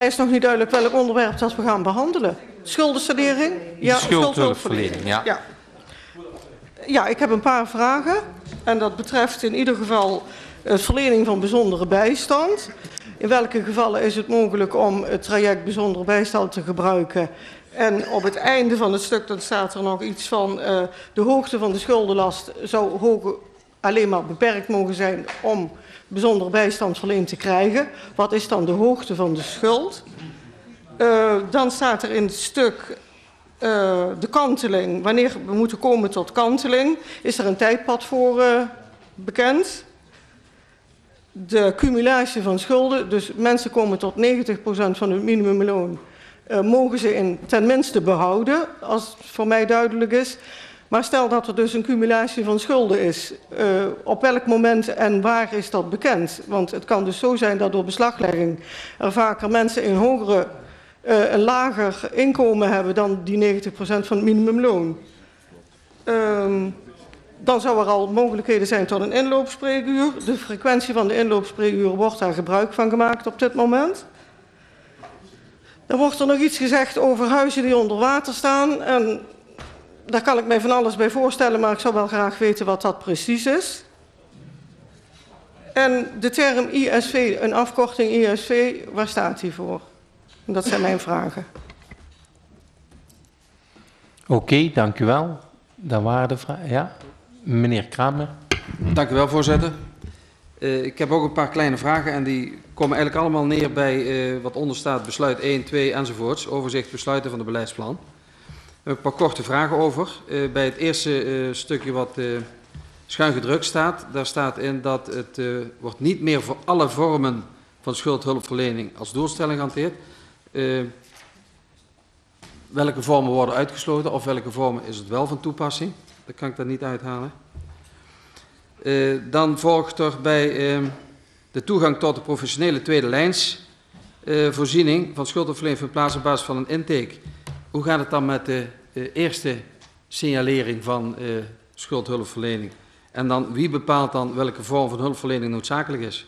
is nog niet duidelijk welk onderwerp dat we gaan behandelen. Schuldensanering? Ja, schuldhulpverlening. Ja, ik heb een paar vragen. En dat betreft in ieder geval het verlening van bijzondere bijstand. In welke gevallen is het mogelijk om het traject bijzondere bijstand te gebruiken? En op het einde van het stuk dan staat er nog iets van de hoogte van de schuldenlast zou alleen maar beperkt mogen zijn om bijzondere bijstand verleend te krijgen. Wat is dan de hoogte van de schuld? Dan staat er in het stuk de kanteling. Wanneer we moeten komen tot kanteling, is er een tijdpad voor bekend. De cumulatie van schulden, dus mensen komen tot 90% van het minimumloon, mogen ze ten minste behouden, als het voor mij duidelijk is. Maar stel dat er dus een cumulatie van schulden is, op welk moment en waar is dat bekend? Want het kan dus zo zijn dat door beslaglegging er vaker mensen een lager inkomen hebben dan die 90% van het minimumloon. Dan zou er al mogelijkheden zijn tot een inloopspreekuur. De frequentie van de inloopspreekuur wordt daar gebruik van gemaakt op dit moment. Dan wordt er nog iets gezegd over huizen die onder water staan. En daar kan ik mij van alles bij voorstellen, maar ik zou wel graag weten wat dat precies is. En de term ISV, een afkorting ISV, waar staat die voor? En dat zijn mijn vragen. Oké, dank u wel. Dat waren de vragen. Ja, meneer Kramer. Dank u wel, voorzitter. Ik heb ook een paar kleine vragen en die komen eigenlijk allemaal neer bij wat onder staat, besluit 1, 2 enzovoorts. Overzicht besluiten van de beleidsplan. We hebben een paar korte vragen over. Bij het eerste stukje wat schuin gedrukt staat, daar staat in dat het wordt niet meer voor alle vormen van schuldhulpverlening als doelstelling gehanteerd. Welke vormen worden uitgesloten of welke vormen is het wel van toepassing? Dat kan ik daar niet uithalen. Dan volgt er bij de toegang tot de professionele tweede lijns voorziening van schuldhulpverlening van plaats op basis van een intake. Hoe gaat het dan met de eerste signalering van schuldhulpverlening? En dan wie bepaalt dan welke vorm van hulpverlening noodzakelijk is?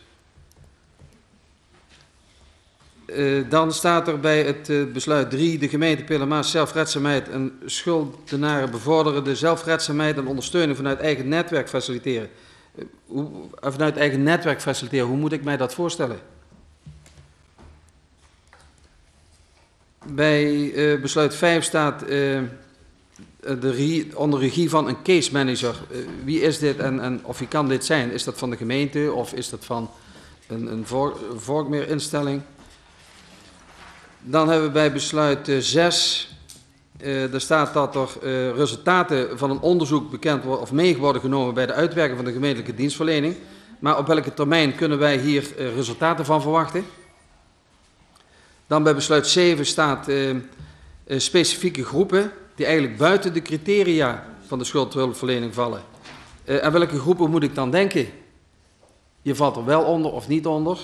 Dan staat er bij het besluit 3, de gemeente Pietermaas zelfredzaamheid en schuldenaren bevorderen de zelfredzaamheid en ondersteuning vanuit eigen netwerk faciliteren. Vanuit eigen netwerk faciliteren, hoe moet ik mij dat voorstellen? Bij besluit 5 staat onder regie van een case manager. Wie is dit en of wie kan dit zijn? Is dat van de gemeente of is dat van een Vorkmeerinstelling? Dan hebben we bij besluit 6, er staat dat er resultaten van een onderzoek bekend worden of mee worden genomen bij de uitwerking van de gemeentelijke dienstverlening. Maar op welke termijn kunnen wij hier resultaten van verwachten? Dan bij besluit 7 staat specifieke groepen die eigenlijk buiten de criteria van de schuldhulpverlening vallen. Aan welke groepen moet ik dan denken? Je valt er wel onder of niet onder?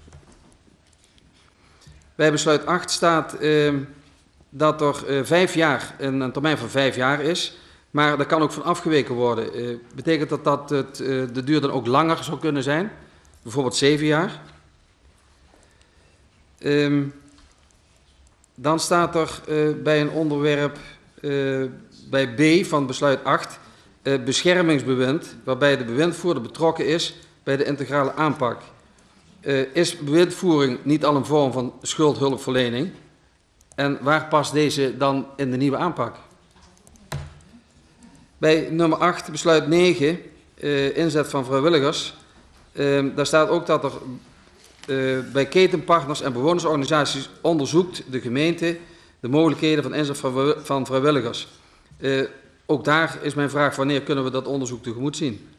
Bij besluit 8 staat dat er 5 jaar, een termijn van 5 jaar is, maar daar kan ook van afgeweken worden. Betekent dat de duur dan ook langer zou kunnen zijn? Bijvoorbeeld 7 jaar? Dan staat er bij een onderwerp, bij B van besluit 8, beschermingsbewind, waarbij de bewindvoerder betrokken is bij de integrale aanpak. Is bewindvoering niet al een vorm van schuldhulpverlening? En waar past deze dan in de nieuwe aanpak? Bij nummer 8, besluit 9, inzet van vrijwilligers. Daar staat ook dat er bij ketenpartners en bewonersorganisaties onderzoekt de gemeente de mogelijkheden van inzet van vrijwilligers. Ook daar is mijn vraag, wanneer kunnen we dat onderzoek tegemoet zien?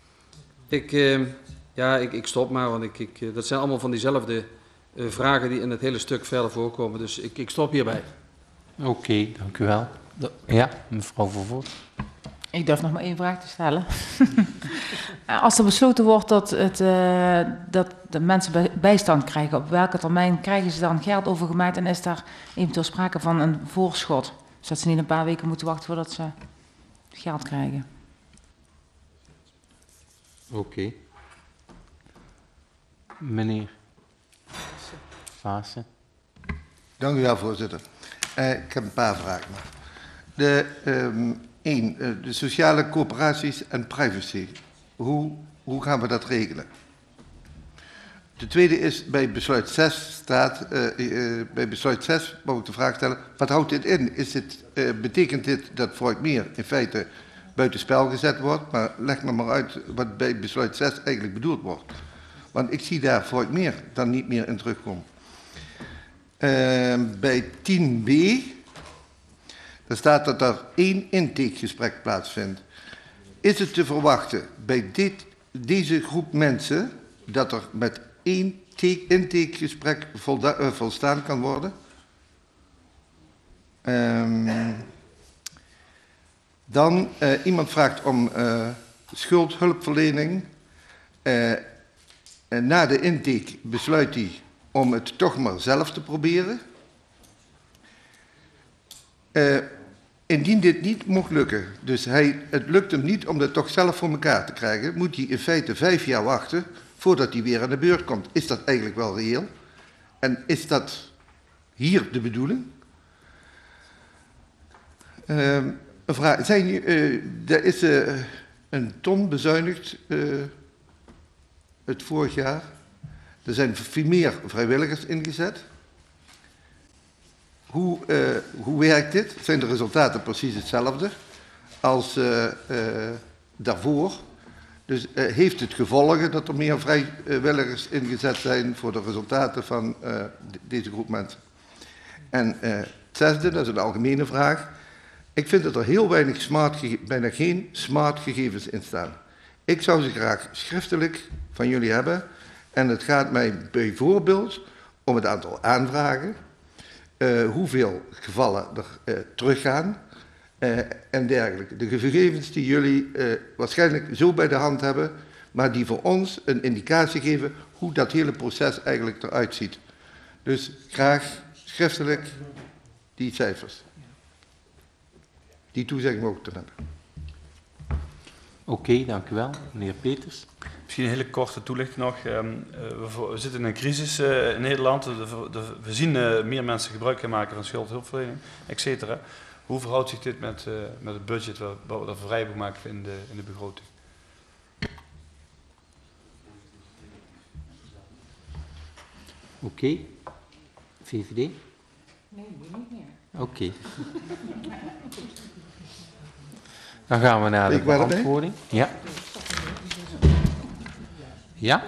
Ik stop maar, want dat zijn allemaal van diezelfde vragen die in het hele stuk verder voorkomen. Dus ik stop hierbij. Oké, dank u wel. Ja, mevrouw Vervoort. Ik durf nog maar 1 vraag te stellen. Als er besloten wordt dat de mensen bijstand krijgen, op welke termijn krijgen ze dan geld overgemaakt en is daar eventueel sprake van een voorschot? Dus dat ze niet een paar weken moeten wachten voordat ze geld krijgen. Oké. Meneer Vaassen. Dank u wel, voorzitter. Ik heb een paar vragen. De sociale coöperaties en privacy. Hoe gaan we dat regelen? De tweede is, bij besluit 6 staat, bij besluit 6 wou ik de vraag stellen, wat houdt dit in? Betekent dit dat Voigtmeer in feite buitenspel gezet wordt? Maar leg me maar uit wat bij besluit 6 eigenlijk bedoeld wordt. Want ik zie daar Voigtmeer dan niet meer in terugkomen. Bij 10b, daar staat dat er 1 intakegesprek plaatsvindt. Is het te verwachten bij deze groep mensen dat er met 1 intakegesprek volstaan kan worden? Dan, iemand vraagt om schuldhulpverlening. Na de intake besluit hij om het toch maar zelf te proberen. Indien dit niet mocht lukken, dus het lukt hem niet om dat toch zelf voor elkaar te krijgen, moet hij in feite 5 jaar wachten voordat hij weer aan de beurt komt. Is dat eigenlijk wel reëel? En is dat hier de bedoeling? Een vraag. Er is 1 ton bezuinigd het vorig jaar. Er zijn meer vrijwilligers ingezet. Hoe werkt dit? Zijn de resultaten precies hetzelfde als daarvoor? Dus heeft het gevolgen dat er meer vrijwilligers ingezet zijn voor de resultaten van deze groep mensen? En het zesde, dat is een algemene vraag. Ik vind dat er heel weinig bijna geen smart gegevens in staan. Ik zou ze graag schriftelijk van jullie hebben. En het gaat mij bijvoorbeeld om het aantal aanvragen, hoeveel gevallen er teruggaan en dergelijke. De gegevens die jullie waarschijnlijk zo bij de hand hebben, maar die voor ons een indicatie geven hoe dat hele proces eigenlijk eruit ziet. Dus graag schriftelijk die cijfers. Die toezegging ook te hebben. Oké, dank u wel. Meneer Peters. Misschien een hele korte toelichting nog. We zitten in een crisis in Nederland. We zien meer mensen gebruik gaan maken van schuldhulpverlening, et cetera. Hoe verhoudt zich dit met het budget wat we vrij maken in de begroting? Oké. VVD? Nee, niet meer. Oké. Dan gaan we naar de beantwoording. Ja. Ja?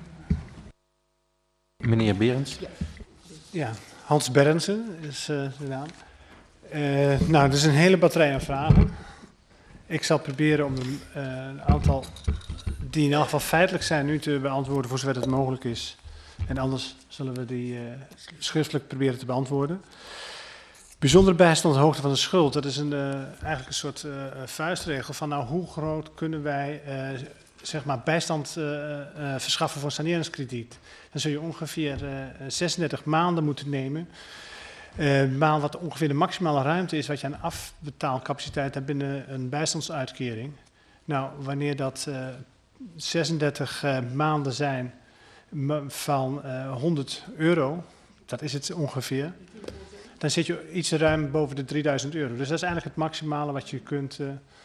Meneer Berends. Ja, Hans Berendsen is de naam. Nou, er is een hele batterij aan vragen. Ik zal proberen om een aantal die in elk geval feitelijk zijn nu te beantwoorden voor zover het mogelijk is. En anders zullen we die schriftelijk proberen te beantwoorden. Bijzondere bijstand hoogte van de schuld, dat is eigenlijk een soort vuistregel van nou, hoe groot kunnen wij zeg maar bijstand verschaffen voor saneringskrediet. Dan zul je ongeveer 36 maanden moeten nemen. Maar wat ongeveer de maximale ruimte is wat je aan afbetaalcapaciteit hebt binnen een bijstandsuitkering. Nou, wanneer dat 36 maanden zijn van €100, dat is het ongeveer, dan zit je iets ruim boven de €3000. Dus dat is eigenlijk het maximale wat je kunt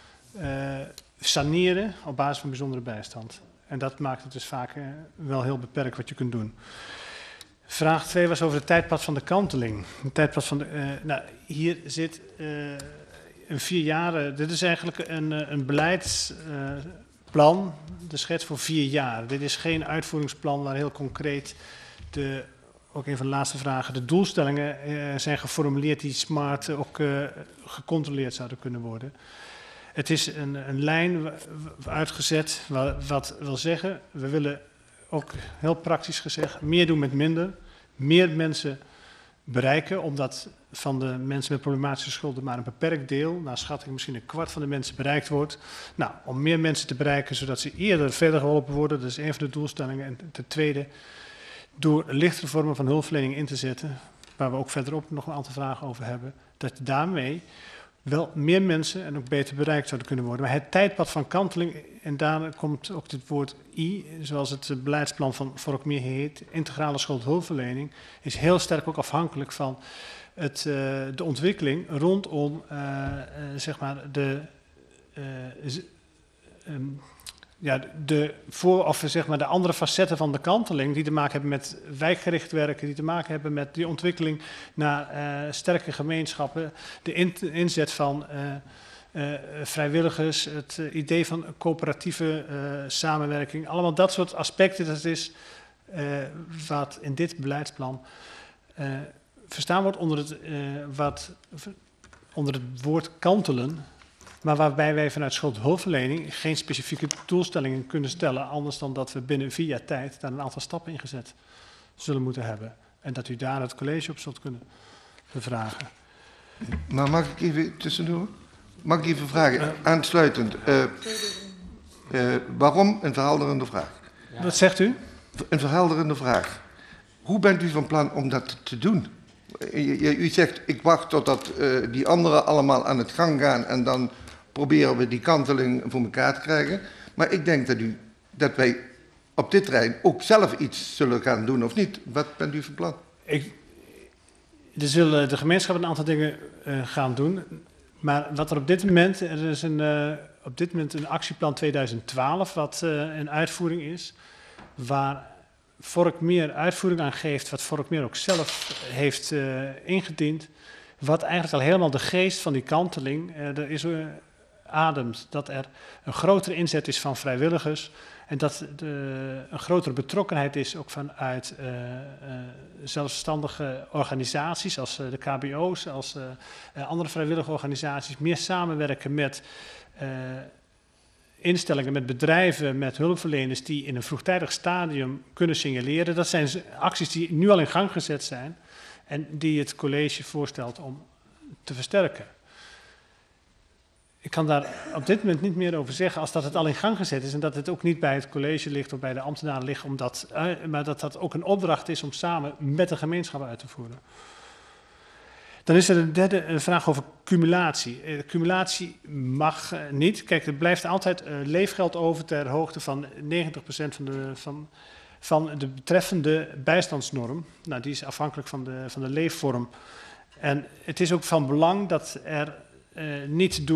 saneren op basis van bijzondere bijstand. En dat maakt het dus vaak wel heel beperkt wat je kunt doen. Vraag 2 was over het tijdpad van de kanteling. Het tijdpad van nou, hier zit een 4 jaar. Dit is eigenlijk een beleidsplan, de schets voor 4 jaar. Dit is geen uitvoeringsplan waar heel concreet ook een van de laatste vragen, de doelstellingen zijn geformuleerd die smart ook gecontroleerd zouden kunnen worden. Het is een lijn uitgezet wat wil zeggen, we willen ook heel praktisch gezegd meer doen met minder, meer mensen bereiken, omdat van de mensen met problematische schulden maar een beperkt deel, naar schatting misschien 1/4 van de mensen bereikt wordt. Nou, om meer mensen te bereiken, zodat ze eerder verder geholpen worden, dat is een van de doelstellingen. En ten tweede, door lichtere vormen van hulpverlening in te zetten, waar we ook verderop nog een aantal vragen over hebben, dat je daarmee wel meer mensen en ook beter bereikt zouden kunnen worden. Maar het tijdpad van kanteling, en daar komt ook het woord I, zoals het beleidsplan van Vorkmeer heet, integrale schuldhulpverlening, is heel sterk ook afhankelijk van de ontwikkeling rondom zeg maar de andere facetten van de kanteling die te maken hebben met wijkgericht werken, die te maken hebben met die ontwikkeling naar sterke gemeenschappen, de inzet van vrijwilligers, het idee van coöperatieve samenwerking, allemaal dat soort aspecten, dat is wat in dit beleidsplan verstaan wordt onder het woord kantelen, maar waarbij wij vanuit schuldhulpverlening geen specifieke doelstellingen kunnen stellen, anders dan dat we binnen 4 jaar tijd daar een aantal stappen in gezet zullen moeten hebben. En dat u daar het college op zult kunnen bevragen. Maar mag ik even tussendoor? Mag ik even vragen, aansluitend, waarom een verhelderende vraag? Wat zegt u? Een verhelderende vraag. Hoe bent u van plan om dat te doen? U zegt, ik wacht totdat die anderen allemaal aan het gang gaan en dan proberen we die kanteling voor elkaar te krijgen. Maar ik denk dat wij op dit terrein ook zelf iets zullen gaan doen, of niet? Wat bent u van plan? Er zullen de gemeenschap een aantal dingen gaan doen. Maar wat er op dit moment, er is een actieplan 2012 wat een uitvoering is, waar Vorkmeer uitvoering aan geeft, wat Vorkmeer ook zelf heeft ingediend, wat eigenlijk al helemaal de geest van die kanteling ademt. Dat er een grotere inzet is van vrijwilligers en dat een grotere betrokkenheid is ook vanuit zelfstandige organisaties als de KBO's, als andere vrijwillige organisaties, meer samenwerken met instellingen, met bedrijven, met hulpverleners die in een vroegtijdig stadium kunnen signaleren. Dat zijn acties die nu al in gang gezet zijn en die het college voorstelt om te versterken. Ik kan daar op dit moment niet meer over zeggen als dat het al in gang gezet is en dat het ook niet bij het college ligt of bij de ambtenaren ligt, maar dat dat ook een opdracht is om samen met de gemeenschap uit te voeren. Dan is er een derde vraag over cumulatie. Cumulatie mag niet. Kijk, er blijft altijd leefgeld over ter hoogte van 90% van de betreffende bijstandsnorm. Nou, die is afhankelijk van de leefvorm. En het is ook van belang dat er niet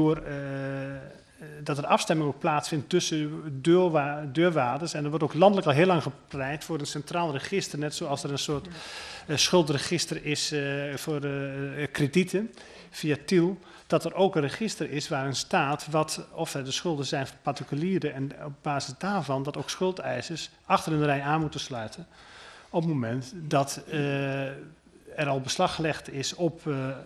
dat er afstemming ook plaatsvindt tussen deurwaarders. En er wordt ook landelijk al heel lang gepleit voor een centraal register, net zoals er een soort schuldregister is voor kredieten via TIL, dat er ook een register is waarin staat of er de schulden zijn van particulieren en op basis daarvan dat ook schuldeisers achter in de rij aan moeten sluiten op het moment dat er al beslag gelegd is op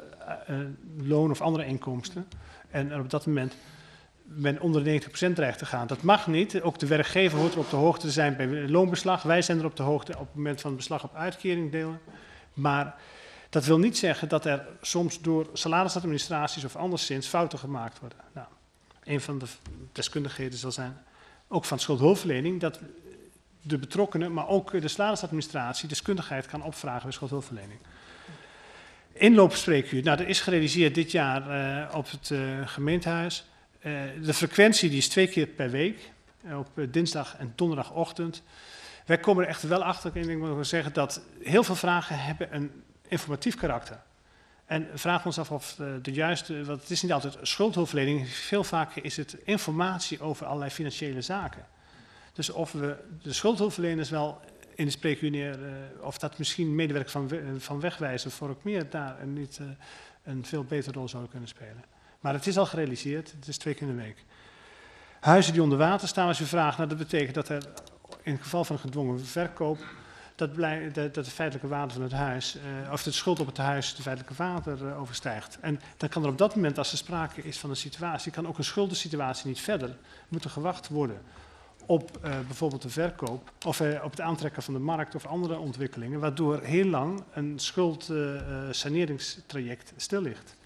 loon of andere inkomsten en er op dat moment men onder de 90% dreigt te gaan. Dat mag niet. Ook de werkgever hoort er op de hoogte te zijn bij loonbeslag. Wij zijn er op de hoogte op het moment van het beslag op uitkering delen. Maar dat wil niet zeggen dat er soms door salarisadministraties of anderszins fouten gemaakt worden. Nou, een van de deskundigheden zal zijn, ook van schuldhulpverlening, dat de betrokkenen, maar ook de salarisadministratie deskundigheid kan opvragen bij schuldhulpverlening. Inloopspreekuur. Nou, dat is gerealiseerd dit jaar op het gemeentehuis. De frequentie die is 2 keer per week, op dinsdag en donderdagochtend. Wij komen er echt wel achter, en ik moet wel zeggen, dat heel veel vragen hebben een informatief karakter. En we vragen ons af of de juiste, want het is niet altijd schuldhulpverlening, veel vaker is het informatie over allerlei financiële zaken. Dus of we de schuldhulpverleners wel in de spreekuur of dat misschien medewerkers van Wegwijzer Vorkmeer daar niet een veel betere rol zouden kunnen spelen. Maar het is al gerealiseerd, het is 2 keer in de week. Huizen die onder water staan, als u vraagt, nou, dat betekent dat er in het geval van een gedwongen verkoop, dat de feitelijke waarde van het huis, of de schuld op het huis de feitelijke waarde overstijgt. En dan kan er op dat moment, als er sprake is van een situatie, kan ook een schuldensituatie niet verder moeten gewacht worden op bijvoorbeeld de verkoop of op het aantrekken van de markt of andere ontwikkelingen, waardoor heel lang een schuldsaneringstraject stil ligt.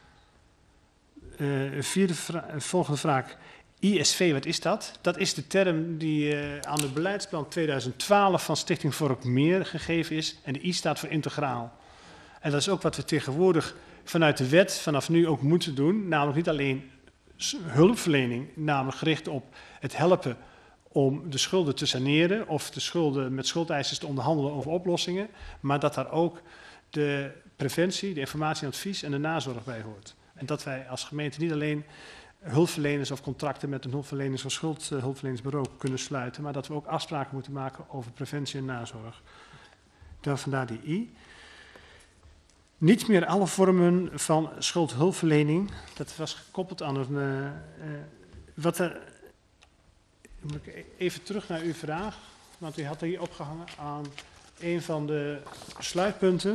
Volgende vraag. ISV, wat is dat? Dat is de term die aan het beleidsplan 2012 van Stichting Vorkmeer gegeven is. En de I staat voor integraal. En dat is ook wat we tegenwoordig vanuit de wet vanaf nu ook moeten doen. Namelijk niet alleen hulpverlening, namelijk gericht op het helpen om de schulden te saneren of de schulden met schuldeisers te onderhandelen over oplossingen. Maar dat daar ook de preventie, de informatie en advies en de nazorg bij hoort. En dat wij als gemeente niet alleen hulpverleners of contracten met een hulpverleners- of schuldhulpverlenersbureau kunnen sluiten, maar dat we ook afspraken moeten maken over preventie en nazorg. Dan vandaar die I. Niet meer alle vormen van schuldhulpverlening. Dat was gekoppeld aan een. Moet ik even terug naar uw vraag, want u had hier opgehangen aan een van de sluitpunten.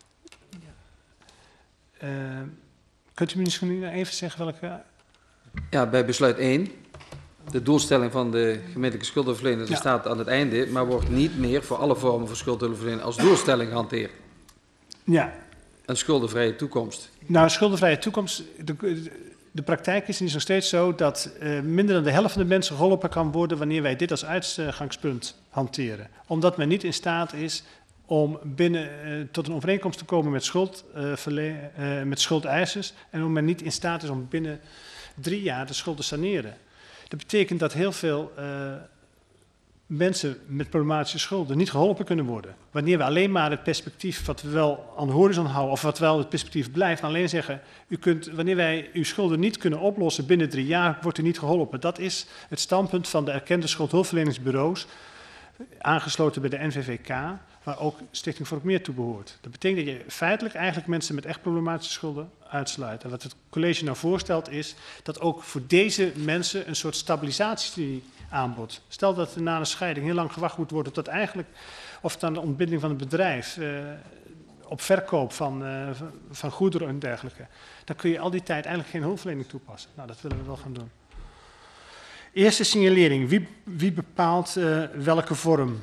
Kunt u misschien even zeggen welke? Ja, bij besluit 1. De doelstelling van de gemeentelijke schuldhulpverlener staat aan het einde, maar wordt niet meer voor alle vormen van schuldhulpverlening als doelstelling gehanteerd. Ja. Een schuldenvrije toekomst. Nou, schuldenvrije toekomst. De praktijk is nog steeds zo dat minder dan de helft van de mensen geholpen kan worden wanneer wij dit als uitgangspunt hanteren. Omdat men niet in staat is om tot een overeenkomst te komen met schuldeisers en omdat men niet in staat is om binnen 3 jaar de schuld te saneren. Dat betekent dat heel veel mensen met problematische schulden niet geholpen kunnen worden. Wanneer we alleen maar het perspectief wat we wel aan de horizon houden, of wat wel het perspectief blijft, alleen zeggen, wanneer wij uw schulden niet kunnen oplossen binnen 3 jaar, wordt u niet geholpen. Dat is het standpunt van de erkende schuldhulpverleningsbureaus, aangesloten bij de NVVK, waar ook Stichting voor het Meer toe behoort. Dat betekent dat je feitelijk eigenlijk mensen met echt problematische schulden uitsluit. En wat het college nou voorstelt is dat ook voor deze mensen een soort stabilisatiestudie aanbod. Stel dat er na een scheiding heel lang gewacht moet worden tot eigenlijk, of dan de ontbinding van het bedrijf, op verkoop van goederen en dergelijke. Dan kun je al die tijd eigenlijk geen hulpverlening toepassen. Nou, dat willen we wel gaan doen. Eerste signalering. Wie bepaalt welke vorm?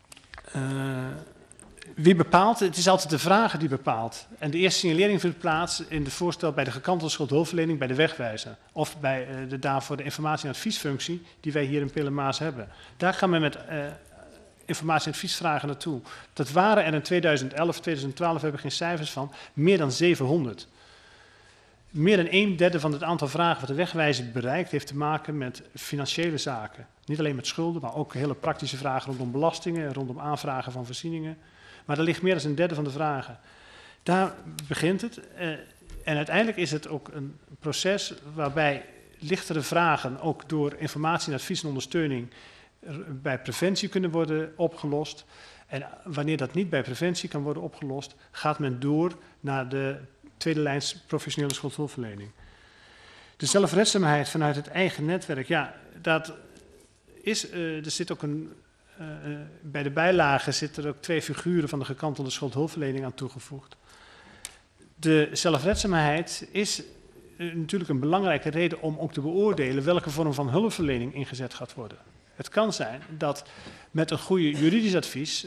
Wie bepaalt? Het is altijd de vrager die bepaalt. En de eerste signalering vindt plaats in het voorstel bij de gekantelde schuldhulpverlening bij de wegwijzer. Of bij daarvoor de informatie- en adviesfunctie die wij hier in Pillemaas hebben. Daar gaan we met informatie- en adviesvragen naartoe. Dat waren er in 2011, 2012, hebben we geen cijfers van, meer dan 700. Meer dan 1/3 van het aantal vragen wat de wegwijzer bereikt heeft te maken met financiële zaken. Niet alleen met schulden, maar ook hele praktische vragen rondom belastingen, rondom aanvragen van voorzieningen. Maar er ligt meer dan 1/3 van de vragen. Daar begint het. En uiteindelijk is het ook een proces waarbij lichtere vragen ook door informatie, advies en ondersteuning bij preventie kunnen worden opgelost. En wanneer dat niet bij preventie kan worden opgelost, gaat men door naar de tweede lijns professionele schuldhulpverlening. De zelfredzaamheid vanuit het eigen netwerk, ja, dat is, er zit ook bij de bijlagen zitten er ook 2 figuren van de gekantelde schuldhulpverlening aan toegevoegd. De zelfredzaamheid is natuurlijk een belangrijke reden om ook te beoordelen welke vorm van hulpverlening ingezet gaat worden. Het kan zijn dat met een goede juridisch advies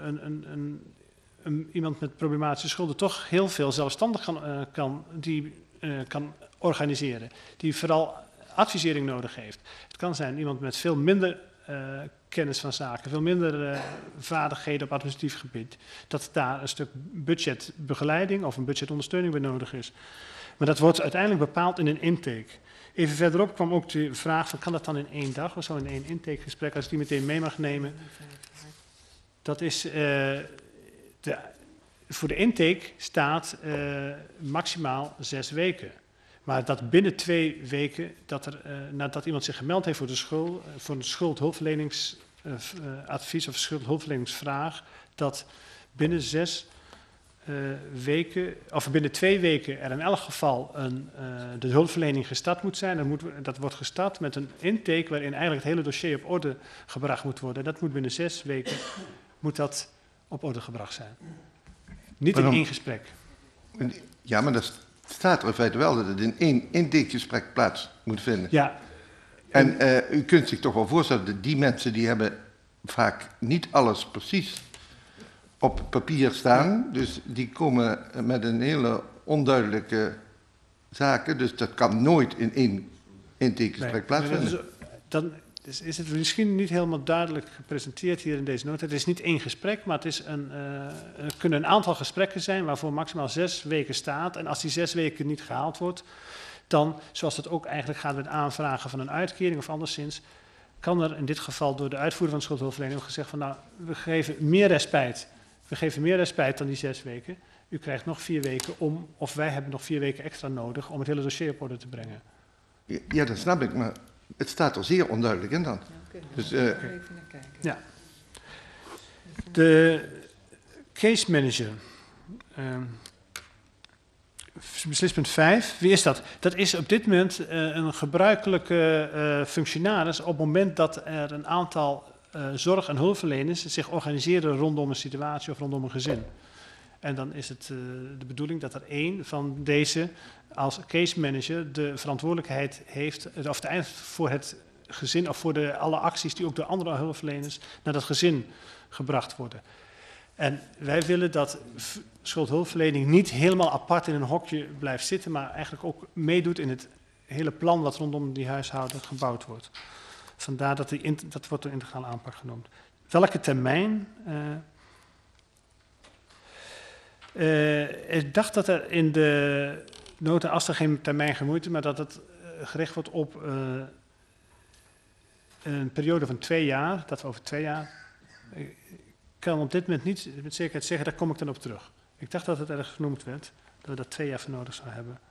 iemand met problematische schulden toch heel veel zelfstandig kan organiseren. Die vooral advisering nodig heeft. Het kan zijn iemand met veel minder kennis van zaken, veel minder vaardigheden op administratief gebied. Dat daar een stuk budgetbegeleiding of een budgetondersteuning bij nodig is. Maar dat wordt uiteindelijk bepaald in een intake. Even verderop kwam ook de vraag van kan dat dan in 1 dag of zo in 1 intakegesprek, als ik die meteen mee mag nemen. Dat is voor de intake staat maximaal 6 weken. Maar dat binnen 2 weken, nadat iemand zich gemeld heeft voor een schuldhulpverleningsadvies of schuldhulpverleningsvraag, dat binnen 6 weken, of binnen 2 weken er in elk geval de hulpverlening gestart moet zijn. Dat wordt gestart met een intake waarin eigenlijk het hele dossier op orde gebracht moet worden. Dat moet binnen 6 weken moet dat op orde gebracht zijn. Niet in 1 gesprek. Ja, maar dat staat er in feite wel dat het in 1 intakegesprek plaats moet vinden. Ja. En u kunt zich toch wel voorstellen dat die mensen die hebben vaak niet alles precies op papier staan. Dus die komen met een hele onduidelijke zaken. Dus dat kan nooit in 1 intakegesprek plaatsvinden. is het misschien niet helemaal duidelijk gepresenteerd hier in deze nota. Het is niet één gesprek, maar het is er kunnen een aantal gesprekken zijn waarvoor maximaal 6 weken staat. En als die 6 weken niet gehaald wordt, dan, zoals het ook eigenlijk gaat met aanvragen van een uitkering of anderszins, kan er in dit geval door de uitvoerder van schuldhulpverlening ook gezegd van, nou, we geven meer respijt. We geven meer respijt dan die 6 weken. U krijgt nog 4 weken of wij hebben nog 4 weken extra nodig om het hele dossier op orde te brengen. Ja, dat snap ik, maar het staat er zeer onduidelijk in dan. Dus, ja. De case manager. Beslispunt 5. Wie is dat? Dat is op dit moment een gebruikelijke functionaris op het moment dat er een aantal zorg- en hulpverleners zich organiseren rondom een situatie of rondom een gezin. En dan is het de bedoeling dat er één van deze als case manager de verantwoordelijkheid heeft voor het gezin of voor alle acties die ook door andere hulpverleners naar dat gezin gebracht worden. En wij willen dat schuldhulpverlening niet helemaal apart in een hokje blijft zitten, maar eigenlijk ook meedoet in het hele plan wat rondom die huishouden gebouwd wordt. Vandaar dat dat wordt een integrale aanpak genoemd. Welke termijn? Ik dacht dat er in de nota, als er geen termijn gemoeid is, maar dat het gericht wordt op een periode van 2 jaar, dat we over 2 jaar... Ik kan op dit moment niet met zekerheid zeggen, daar kom ik dan op terug. Ik dacht dat het ergens genoemd werd, dat we daar 2 jaar voor nodig zouden hebben.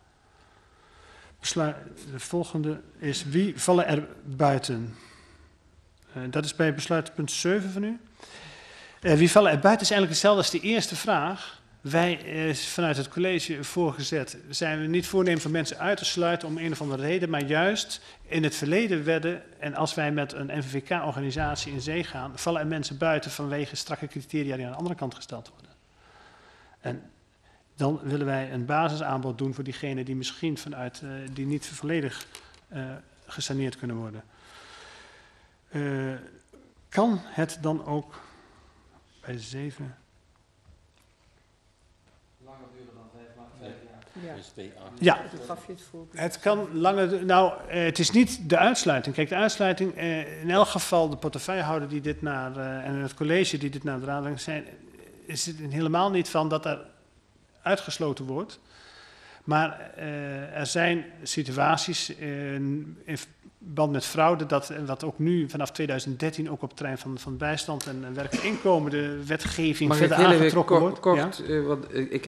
De volgende is, wie vallen er buiten? Dat is bij besluitpunt 7 van u. Wie vallen er buiten is eigenlijk hetzelfde als de eerste vraag. Wij vanuit het college voorgezet zijn we niet voornemen van mensen uit te sluiten om een of andere reden, maar juist in het verleden werden, en als wij met een NVVK-organisatie in zee gaan, vallen er mensen buiten vanwege strakke criteria die aan de andere kant gesteld worden. En dan willen wij een basisaanbod doen voor diegenen die misschien die niet volledig gesaneerd kunnen worden. Kan het dan ook bij 7... Ja, het kan langer. Nou, het is niet de uitsluiting. Kijk, de uitsluiting, in elk geval de portefeuillehouder die dit en het college die dit naar de raad brengt, is het helemaal niet van dat er uitgesloten wordt. Maar er zijn situaties in verband met fraude, wat ook nu vanaf 2013 ook op het terrein van bijstand en werk en inkomen de wetgeving verder aangetrokken wordt. Kort, want ik